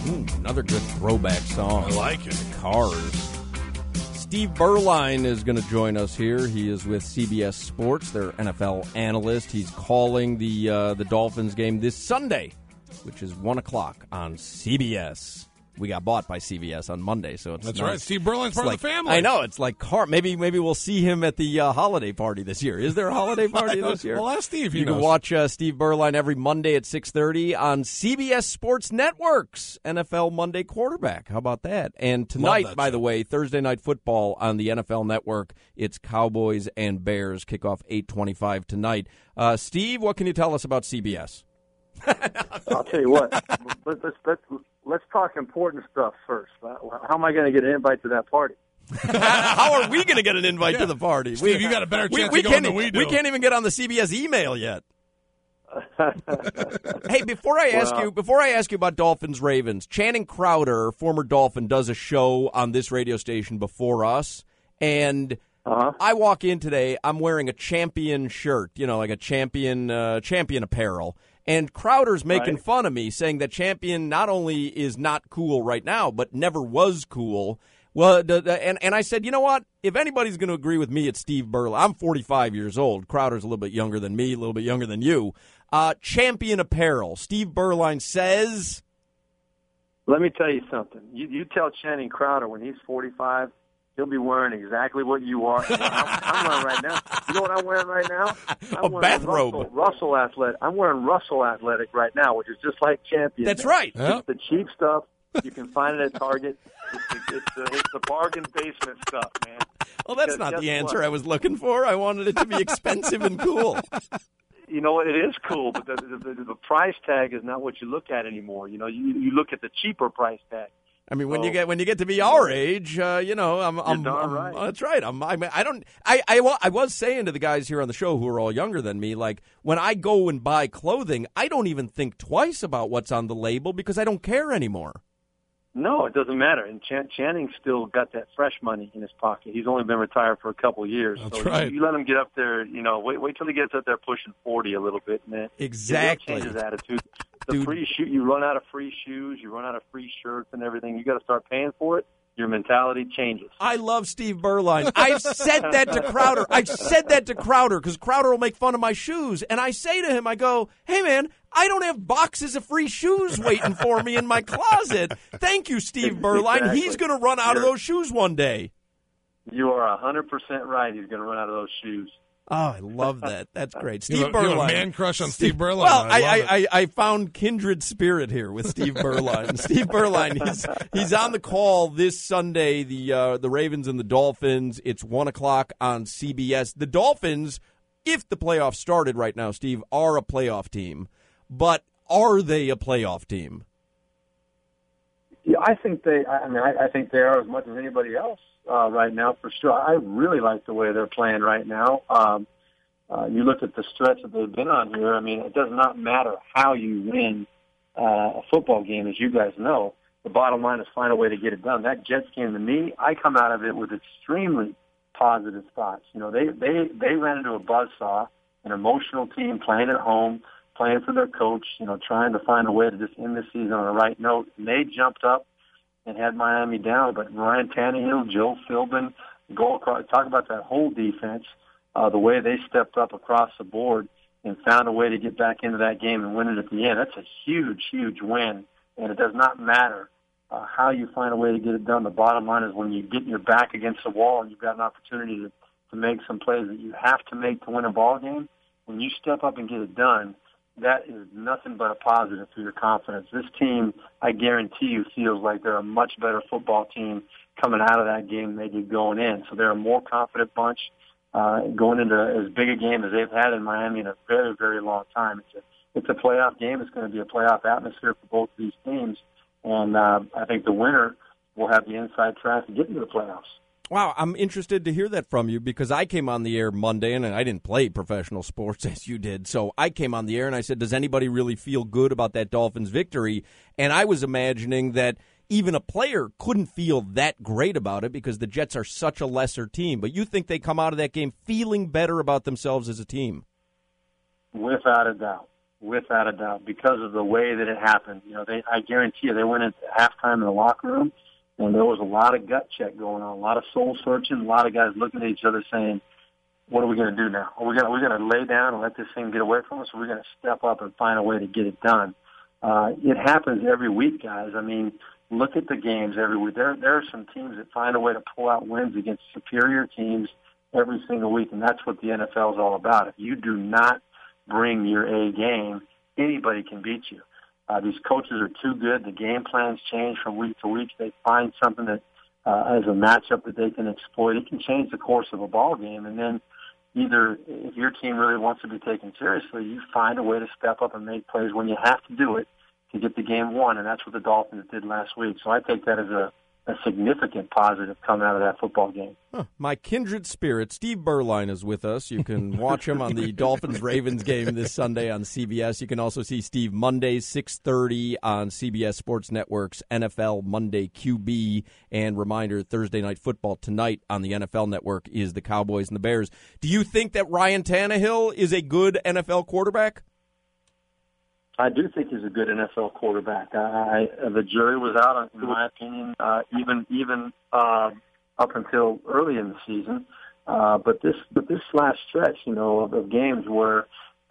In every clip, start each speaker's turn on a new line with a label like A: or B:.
A: Another good throwback song.
B: I like it.
A: The Cars. Steve Berline is going to join us here. He is with CBS Sports, their NFL analyst. He's calling the Dolphins game this Sunday, which is 1 o'clock on CBS. We got bought by CBS on Monday, so it's
B: That's
A: nice.
B: right. Steve Berline's part of the family.
A: I know. It's like maybe we'll see him at the holiday party this year. Is there a holiday party this year?
B: Well, ask Steve.
A: You can watch Steve Berline every Monday at 6:30 on CBS Sports Network's NFL Monday Quarterback. How about that? And tonight, by the way, Thursday Night Football on the NFL Network. It's Cowboys and Bears. Kickoff 8:25 tonight. Steve, what can you tell us about CBS?
C: I'll tell you what. Let's talk important stuff first. How am I going to get an invite to that party?
A: How are we going to get an invite to the party?
B: Steve, you got a better chance of going than we do.
A: We can't even get on the CBS email yet. Hey, before I ask you about Dolphins Ravens, Channing Crowder, former Dolphin, does a show on this radio station before us, and I walk in today. I'm wearing a champion shirt, like a champion apparel. And Crowder's making fun of me, saying that Champion not only is not cool right now, but never was cool. Well, and I said, you know what? If anybody's going to agree with me, it's Steve Berline. I'm 45 years old. Crowder's a little bit younger than me, a little bit younger than you. Champion apparel. Steve Berline says.
C: Let me tell you something. You tell Channing Crowder when he's 45, he'll be wearing exactly what you are. I'm wearing right now. You know what I'm wearing right now? I'm
A: a bathrobe.
C: Russell Athletic. I'm wearing Russell Athletic right now, which is just like Champion.
A: That's right.
C: It's the cheap stuff. You can find it at Target. It's the bargain basement stuff, man.
A: Well, that's not the answer I was looking for. I wanted it to be expensive and cool.
C: You know what? It is cool, but the price tag is not what you look at anymore. You look at the cheaper price tag.
A: I mean, when you get to be our age, I'm
C: darn right.
A: That's right. I was saying to the guys here on the show who are all younger than me, like when I go and buy clothing, I don't even think twice about what's on the label because I don't care anymore.
C: No, it doesn't matter. And Channing's still got that fresh money in his pocket. He's only been retired for a couple of years.
B: That's
C: so
B: right.
C: You let him get up there, wait till he gets up there pushing 40 a little bit, man.
A: Exactly.
C: He'll change his attitude. Free shoe, you run out of free shoes, you run out of free shirts and everything. You got to start paying for it. Your mentality changes.
A: I love Steve Berline. I've said that to Crowder because Crowder will make fun of my shoes. And I say to him, I go, hey, man, I don't have boxes of free shoes waiting for me in my closet. Thank you, Steve Berline.
C: Exactly.
A: He's going to run out of those shoes one day.
C: You are 100% right. He's going to run out of those shoes.
A: Oh, I love that. That's great. Steve
B: You have
A: Berline.
B: a man crush on Steve Berline.
A: Well,
B: I
A: found kindred spirit here with Steve Berline. Steve Berline, he's on the call this Sunday, the Ravens and the Dolphins. It's 1 o'clock on CBS. The Dolphins, if the playoffs started right now, Steve, are a playoff team. But are they a playoff team?
C: Yeah, I think they are as much as anybody else right now, for sure. I really like the way they're playing right now. You look at the stretch that they've been on here. I mean, it does not matter how you win a football game, as you guys know. The bottom line is find a way to get it done. That Jets game, to me, I come out of it with extremely positive thoughts. They ran into a buzzsaw, an emotional team playing at home, playing for their coach, trying to find a way to just end the season on the right note. And they jumped up and had Miami down. But Ryan Tannehill, Joe Philbin, talk about that whole defense, the way they stepped up across the board and found a way to get back into that game and win it at the end. That's a huge, huge win. And it does not matter how you find a way to get it done. The bottom line is when you get your back against the wall and you've got an opportunity to make some plays that you have to make to win a ball game, when you step up and get it done, that is nothing but a positive for your confidence. This team, I guarantee you, feels like they're a much better football team coming out of that game than they did going in. So they're a more confident bunch going into as big a game as they've had in Miami in a very, very long time. It's a playoff game. It's going to be a playoff atmosphere for both of these teams. And I think the winner will have the inside track to get into the playoffs.
A: Wow, I'm interested to hear that from you because I came on the air Monday and I didn't play professional sports as you did. So I came on the air and I said, does anybody really feel good about that Dolphins victory? And I was imagining that even a player couldn't feel that great about it because the Jets are such a lesser team. But you think they come out of that game feeling better about themselves as a team?
C: Without a doubt. without a doubt, because of the way that it happened. I guarantee you, they went into halftime in the locker room, and there was a lot of gut check going on, a lot of soul searching, a lot of guys looking at each other saying, what are we going to do now? Are we going to lay down and let this thing get away from us, or are we going to step up and find a way to get it done? It happens every week, guys. I mean, look at the games every week. There are some teams that find a way to pull out wins against superior teams every single week, and that's what the NFL is all about. If you do not bring your A game, anybody can beat you. These coaches are too good. The game plans change from week to week. They find something that as a matchup that they can exploit. It can change the course of a ball game, and then either if your team really wants to be taken seriously, you find a way to step up and make plays when you have to do it to get the game won, and that's what the Dolphins did last week. So I take that as a significant positive coming out of that football game.
A: My kindred spirit, Steve Berline, is with us. You can watch him on the Dolphins-Ravens game this Sunday on CBS. You can also see Steve Mondays, 6:30 on CBS Sports Network's NFL Monday QB. And reminder, Thursday Night Football tonight on the NFL Network is the Cowboys and the Bears. Do you think that Ryan Tannehill is a good NFL quarterback?
C: I do think he's a good NFL quarterback. The jury was out, in my opinion, even up until early in the season. But this last stretch, of games where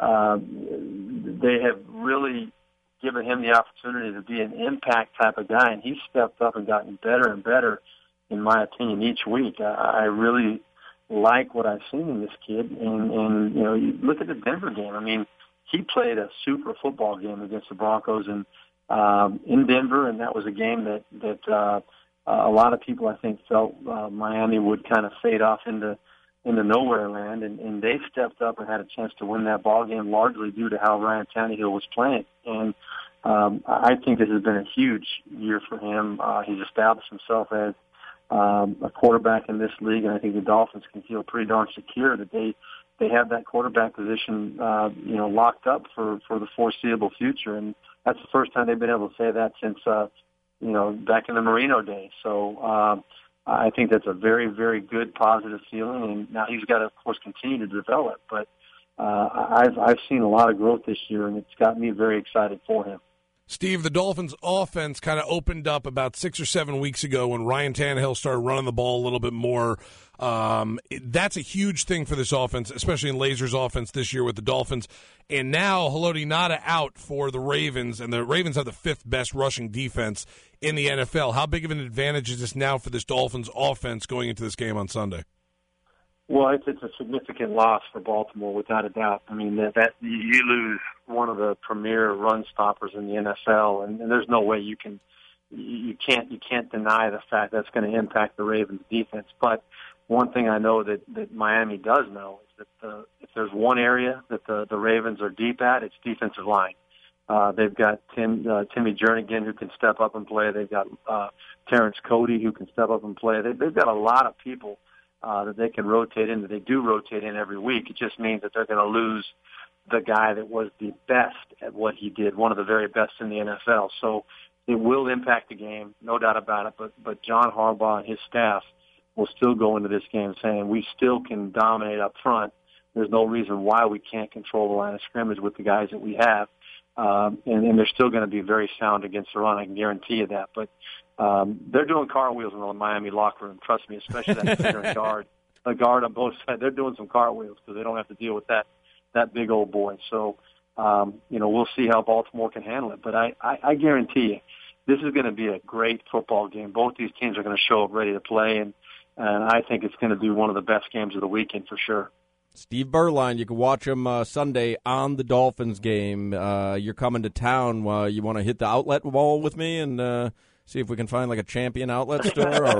C: they have really given him the opportunity to be an impact type of guy, and he's stepped up and gotten better and better, in my opinion, each week. I really like what I've seen in this kid, and you look at the Denver game. I mean, he played a super football game against the Broncos in Denver, and that was a game that a lot of people, I think, felt Miami would kind of fade off into nowhere land, and they stepped up and had a chance to win that ball game largely due to how Ryan Tannehill was playing. And I think this has been a huge year for him. He's established himself as a quarterback in this league, and I think the Dolphins can feel pretty darn secure that they have that quarterback position, locked up for the foreseeable future. And that's the first time they've been able to say that since, back in the Marino days. So I think that's a very, very good, positive feeling. And now he's got to, of course, continue to develop. But I've seen a lot of growth this year, and it's got me very excited for him.
B: Steve, the Dolphins' offense kind of opened up about 6 or 7 weeks ago when Ryan Tannehill started running the ball a little bit more. That's a huge thing for this offense, especially in Lazor's offense this year with the Dolphins. And now Haloti Ngata out for the Ravens, and the Ravens have the 5th best rushing defense in the NFL. How big of an advantage is this now for this Dolphins offense going into this game on Sunday?
C: Well, it's a significant loss for Baltimore, without a doubt. I mean, that you lose one of the premier run stoppers in the NFL, and there's no way you can't deny the fact that's going to impact the Ravens' defense. But one thing I know that Miami does know is that if there's one area that the Ravens are deep at, it's defensive line. They've got Timmy Jernigan who can step up and play. They've got Terrence Cody who can step up and play. They've got a lot of people that they can rotate in, that they do rotate in every week. It just means that they're going to lose the guy that was the best at what he did, one of the very best in the NFL. So it will impact the game, no doubt about it. But John Harbaugh and his staff will still go into this game saying we still can dominate up front. There's no reason why we can't control the line of scrimmage with the guys that we have. And they're still going to be very sound against the run, I can guarantee you that. But they're doing cartwheels in the Miami locker room, trust me, especially that center guard. A guard on both sides, they're doing some cartwheels because they don't have to deal with that big old boy. So, we'll see how Baltimore can handle it. But I guarantee you, this is going to be a great football game. Both these teams are going to show up ready to play, and I think it's going to be one of the best games of the weekend for sure.
A: Steve Berline, you can watch him Sunday on the Dolphins game. You're coming to town. You want to hit the outlet mall with me and see if we can find like a Champion outlet store or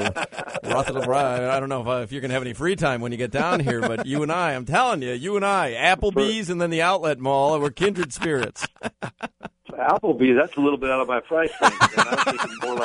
A: I don't know if you're going to have any free time when you get down here, but I'm telling you, Applebee's and then the outlet mall, we're kindred spirits.
C: Applebee's, that's a little bit out of my price range. I was thinking more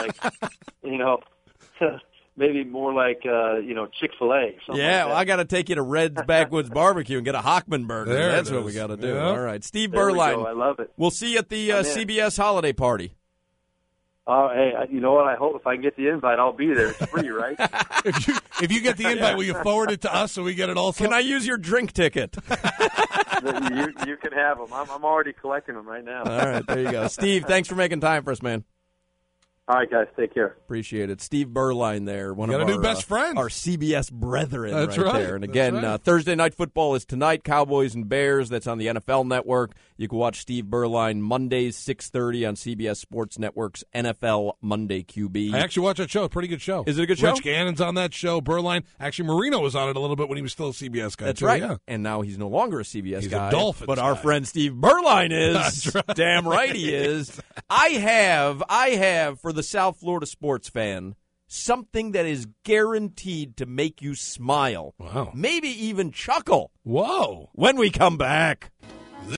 C: like, maybe more like, Chick-fil-A.
A: Yeah, well, I got to take you to Red's Backwoods Barbecue and get a Hockman burger. That's what we got to do. Yeah. All right. Steve Berline.
C: I love it.
A: We'll see you at the CBS holiday party.
C: Hey, you know what? I hope if I get the invite, I'll be there. It's free, right?
B: If you get the invite, will you forward it to us so we get it also?
A: Can I use your drink ticket?
C: You can have them. I'm already collecting them right now.
A: All right, there you go. Steve, thanks for making time for us, man.
C: All right, guys, take care.
A: Appreciate it. Steve Berline there, one of our
B: new best friends.
A: Our CBS brethren.
B: That's
A: right there. And again, Thursday Night Football is tonight, Cowboys and Bears. That's on the NFL Network. You can watch Steve Berline Mondays, 6:30 on CBS Sports Network's NFL Monday QB.
B: I actually watched that show. Pretty good show.
A: Is it a good show?
B: Rich Gannon's on that show. Berline. Actually, Marino was on it a little bit when he was still a CBS guy.
A: That's
B: too.
A: right.
B: Yeah.
A: And now he's no longer a CBS
B: He's
A: guy.
B: a Dolphins
A: But
B: guy.
A: our friend Steve Berline is.
B: That's right.
A: Damn right he is. I have for the South Florida sports fan something that is guaranteed to make you smile.
B: Wow.
A: Maybe even chuckle.
B: Whoa.
A: When we come back.